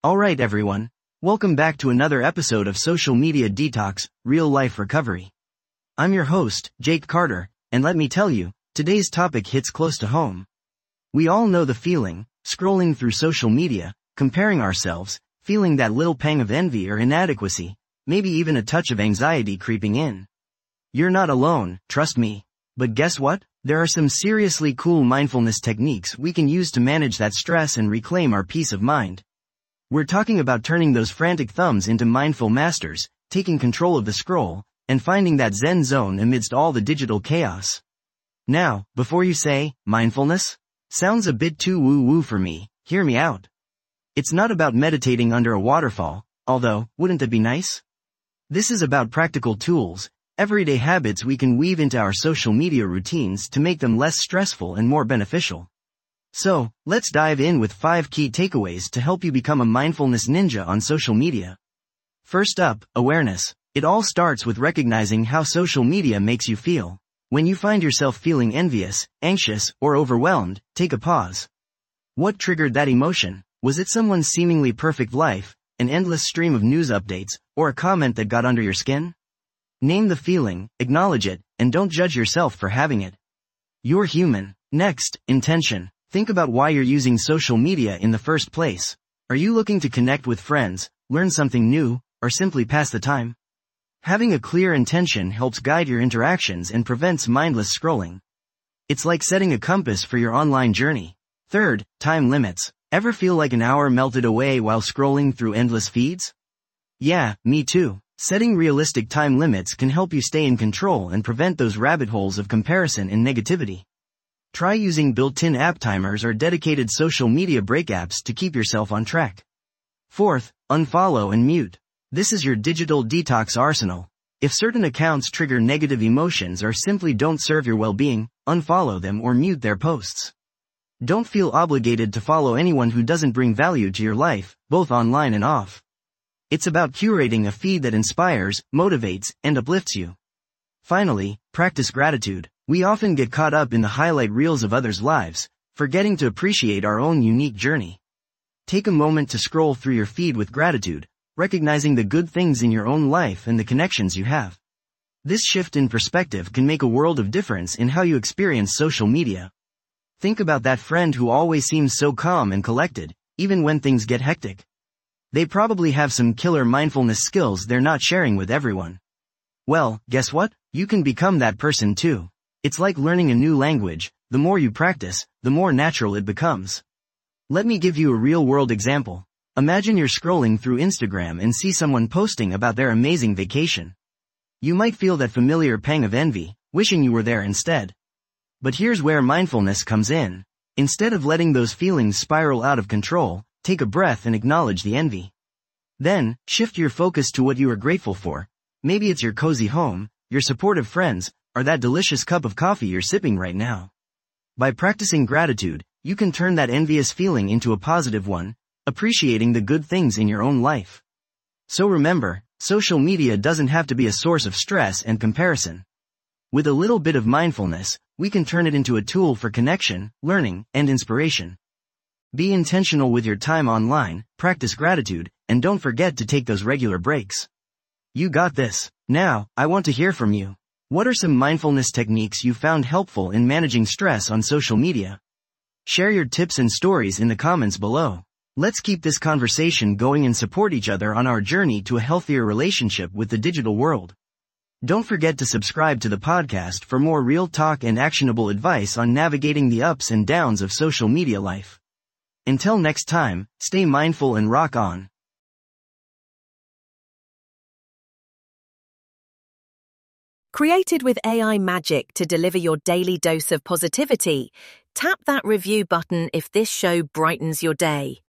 Alright everyone, welcome back to another episode of Social Media Detox, Real Life Recovery. I'm your host, Jake Carter, and let me tell you, today's topic hits close to home. We all know the feeling, scrolling through social media, comparing ourselves, feeling that little pang of envy or inadequacy, maybe even a touch of anxiety creeping in. You're not alone, trust me. But guess what? There are some seriously cool mindfulness techniques we can use to manage that stress and reclaim our peace of mind. We're talking about turning those frantic thumbs into mindful masters, taking control of the scroll, and finding that Zen zone amidst all the digital chaos. Now, before you say, mindfulness? Sounds a bit too woo-woo for me, hear me out. It's not about meditating under a waterfall, although, wouldn't it be nice? This is about practical tools, everyday habits we can weave into our social media routines to make them less stressful and more beneficial. So, let's dive in with 5 key takeaways to help you become a mindfulness ninja on social media. First up, awareness. It all starts with recognizing how social media makes you feel. When you find yourself feeling envious, anxious, or overwhelmed, take a pause. What triggered that emotion? Was it someone's seemingly perfect life, an endless stream of news updates, or a comment that got under your skin? Name the feeling, acknowledge it, and don't judge yourself for having it. You're human. Next, intention. Think about why you're using social media in the first place. Are you looking to connect with friends, learn something new, or simply pass the time? Having a clear intention helps guide your interactions and prevents mindless scrolling. It's like setting a compass for your online journey. Third, time limits. Ever feel like an hour melted away while scrolling through endless feeds? Yeah, me too. Setting realistic time limits can help you stay in control and prevent those rabbit holes of comparison and negativity. Try using built-in app timers or dedicated social media break apps to keep yourself on track. Fourth, unfollow and mute. This is your digital detox arsenal. If certain accounts trigger negative emotions or simply don't serve your well-being, unfollow them or mute their posts. Don't feel obligated to follow anyone who doesn't bring value to your life, both online and off. It's about curating a feed that inspires, motivates, and uplifts you. Finally, practice gratitude. We often get caught up in the highlight reels of others' lives, forgetting to appreciate our own unique journey. Take a moment to scroll through your feed with gratitude, recognizing the good things in your own life and the connections you have. This shift in perspective can make a world of difference in how you experience social media. Think about that friend who always seems so calm and collected, even when things get hectic. They probably have some killer mindfulness skills they're not sharing with everyone. Well, guess what? You can become that person too. It's like learning a new language. The more you practice, the more natural it becomes. Let me give you a real-world example. Imagine you're scrolling through Instagram and see someone posting about their amazing vacation. You might feel that familiar pang of envy, wishing you were there instead. But here's where mindfulness comes in. Instead of letting those feelings spiral out of control, take a breath and acknowledge the envy. Then, shift your focus to what you are grateful for. Maybe it's your cozy home, your supportive friends, or that delicious cup of coffee you're sipping right now. By practicing gratitude, you can turn that envious feeling into a positive one, appreciating the good things in your own life. So remember, social media doesn't have to be a source of stress and comparison. With a little bit of mindfulness, we can turn it into a tool for connection, learning, and inspiration. Be intentional with your time online, practice gratitude, and don't forget to take those regular breaks. You got this. Now, I want to hear from you. What are some mindfulness techniques you found helpful in managing stress on social media? Share your tips and stories in the comments below. Let's keep this conversation going and support each other on our journey to a healthier relationship with the digital world. Don't forget to subscribe to the podcast for more real talk and actionable advice on navigating the ups and downs of social media life. Until next time, stay mindful and rock on. Created with AI magic to deliver your daily dose of positivity, tap that review button if this show brightens your day.